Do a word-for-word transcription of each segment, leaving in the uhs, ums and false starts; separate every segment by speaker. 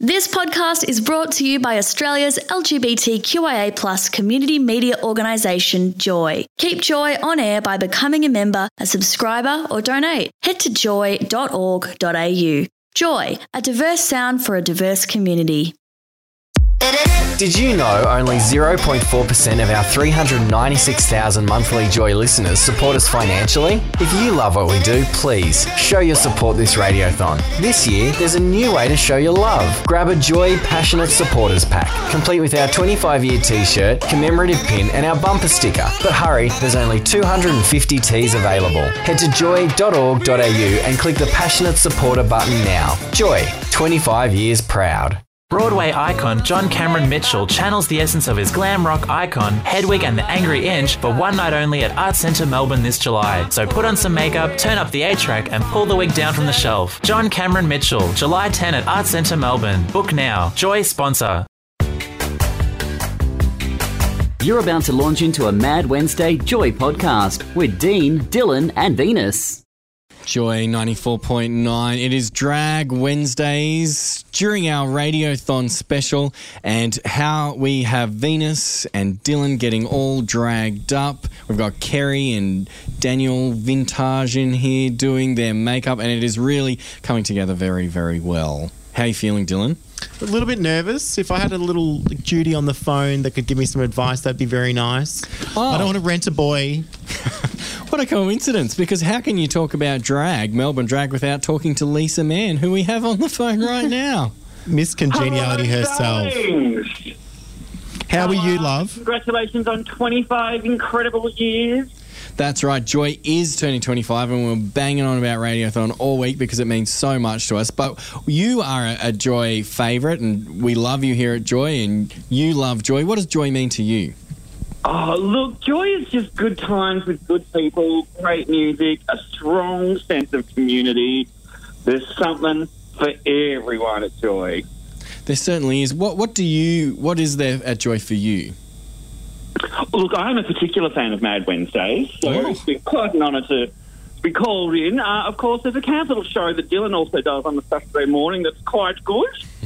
Speaker 1: This podcast is brought to you by Australia's L G B T Q I A plus community media organisation, Joy. Keep Joy on air by becoming a member, a subscriber or donate. Head to joy dot org dot a u. Joy, a diverse sound for a diverse community.
Speaker 2: Did you know only zero point four percent of our three hundred ninety-six thousand monthly Joy listeners support us financially? If you love what we do, please show your support this radiothon. This year, there's a new way to show your love. Grab a Joy Passionate Supporters Pack, complete with our twenty-five year t-shirt, commemorative pin and our bumper sticker. But hurry, there's only two hundred fifty tees available. Head to joy dot org dot a u and click the Passionate Supporter button now. Joy, twenty-five years proud.
Speaker 3: Broadway icon John Cameron Mitchell channels the essence of his glam rock icon, Hedwig and the Angry Inch, for one night only at Arts Centre Melbourne this July. So put on some makeup, turn up the eight-track and pull the wig down from the shelf. John Cameron Mitchell, July tenth at Arts Centre Melbourne. Book now. Joy sponsor.
Speaker 4: You're about to launch into a Mad Wednesday Joy podcast with Dean, Dylan and Venus.
Speaker 5: Joy ninety-four point nine. It is Drag Wednesdays during our Radiothon special, and how we have Venus and Dylan getting all dragged up. We've got Kerry and Daniel Vintage in here doing their makeup, and it is really coming together very, very well. How are you feeling, Dylan?
Speaker 6: A little bit nervous. If I had a little Judy on the phone that could give me some advice, that'd be very nice. Oh. I don't want to rent a boy.
Speaker 5: What a coincidence, because how can you talk about drag, Melbourne drag, without talking to Lisa Mann, who we have on the phone right now?
Speaker 6: Miss Congeniality
Speaker 7: Hello,
Speaker 6: herself.
Speaker 7: darlings.
Speaker 6: How are you,
Speaker 7: Hello.
Speaker 6: love?
Speaker 7: Congratulations on twenty-five incredible years.
Speaker 5: That's right. Joy is turning twenty-five, and we're banging on about Radiothon all week because it means so much to us. But you are a, a Joy favourite, and we love you here at Joy, and you love Joy. What does Joy mean to you?
Speaker 7: Oh, look, Joy is just good times with good people, great music, a strong sense of community. There's something for everyone at Joy.
Speaker 5: There certainly is. What What do you? What is there at Joy for you?
Speaker 7: Look, I'm a particular fan of Mad Wednesdays, so
Speaker 5: Oh.
Speaker 7: it's been quite an honour to be called in. Uh, of course, there's a cancelled show that Dylan also does on the Saturday morning that's quite good.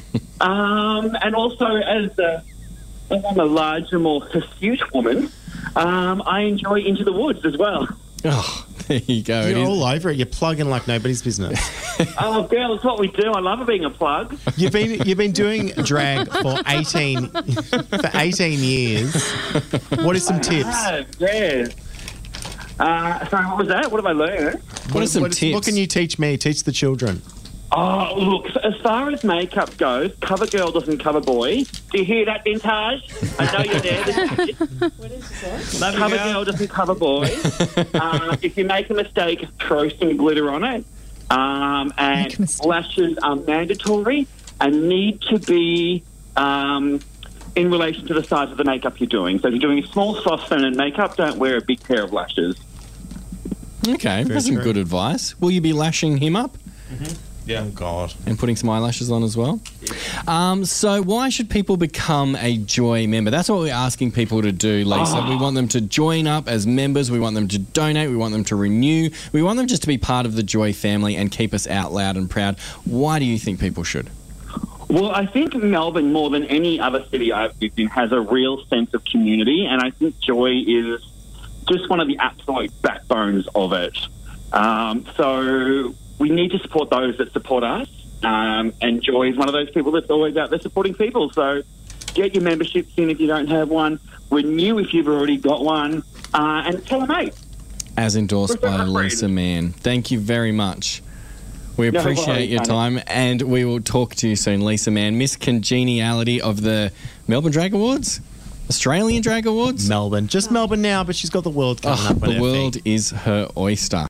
Speaker 7: um, and also, as a, as I'm a larger, more hirsute woman, um, I enjoy Into the Woods as well.
Speaker 5: Oh, there you go. It
Speaker 6: You're
Speaker 5: is-
Speaker 6: all over it. You're plugging like nobody's business.
Speaker 7: Oh, girl, it's what we do. I love it being a plug.
Speaker 6: You've been you've been doing drag for eighteen for eighteen years. What are some tips?
Speaker 7: Ah, yes. Uh, sorry, what was that? What have I learned?
Speaker 5: What are some
Speaker 6: what,
Speaker 5: tips?
Speaker 6: What can you teach me? Teach the children.
Speaker 7: Oh, look, as far as makeup goes, cover girl doesn't cover boy. Do you hear that, Vintage? I know you're there. What is that? Cover girl doesn't cover boy. uh, if you make a mistake, throw some glitter on it. Um, and lashes are mandatory and need to be um, in relation to the size of the makeup you're doing. So if you're doing a small, soft, feminine makeup, don't wear a big pair of lashes.
Speaker 5: Okay, that's some
Speaker 6: true.
Speaker 5: good advice. Will you be lashing him up?
Speaker 6: Yeah. Oh, God.
Speaker 5: And putting some eyelashes on as well? Um, so why should people become a Joy member? That's what we're asking people to do, Lisa.
Speaker 7: Oh.
Speaker 5: We want them to join up as members. We want them to donate. We want them to renew. We want them just to be part of the Joy family and keep us out loud and proud. Why do you think people should?
Speaker 7: Well, I think Melbourne, more than any other city I've lived in, has a real sense of community, and I think Joy is just one of the absolute backbones of it. Um, so we need to support those that support us, um, and Joy is one of those people that's always out there supporting people. So get your memberships in if you don't have one, renew if you've already got one, uh, and tell a mate.
Speaker 5: As endorsed by Lisa Mann. Thank you very much. We
Speaker 7: No
Speaker 5: appreciate
Speaker 7: worries,
Speaker 5: your
Speaker 7: honey.
Speaker 5: time, and we will talk to you soon, Lisa Mann. Miss Congeniality of the Melbourne Drag Awards? Australian Drag Awards?
Speaker 6: Melbourne. Just Melbourne now, but she's got the world coming
Speaker 5: Oh,
Speaker 6: up on
Speaker 5: the
Speaker 6: her
Speaker 5: world
Speaker 6: feet.
Speaker 5: is her oyster.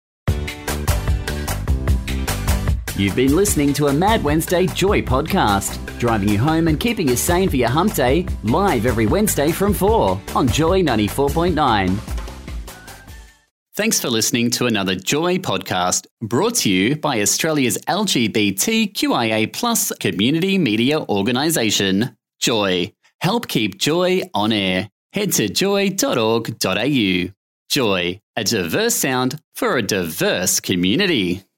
Speaker 4: You've been listening to a Mad Wednesday Joy podcast, driving you home and keeping you sane for your hump day, live every Wednesday from four on Joy ninety-four point nine. Thanks for listening to another Joy podcast, brought to you by Australia's L G B T Q I A plus community media organisation, Joy. Help keep Joy on air. Head to joy dot org dot a u. Joy, a diverse sound for a diverse community.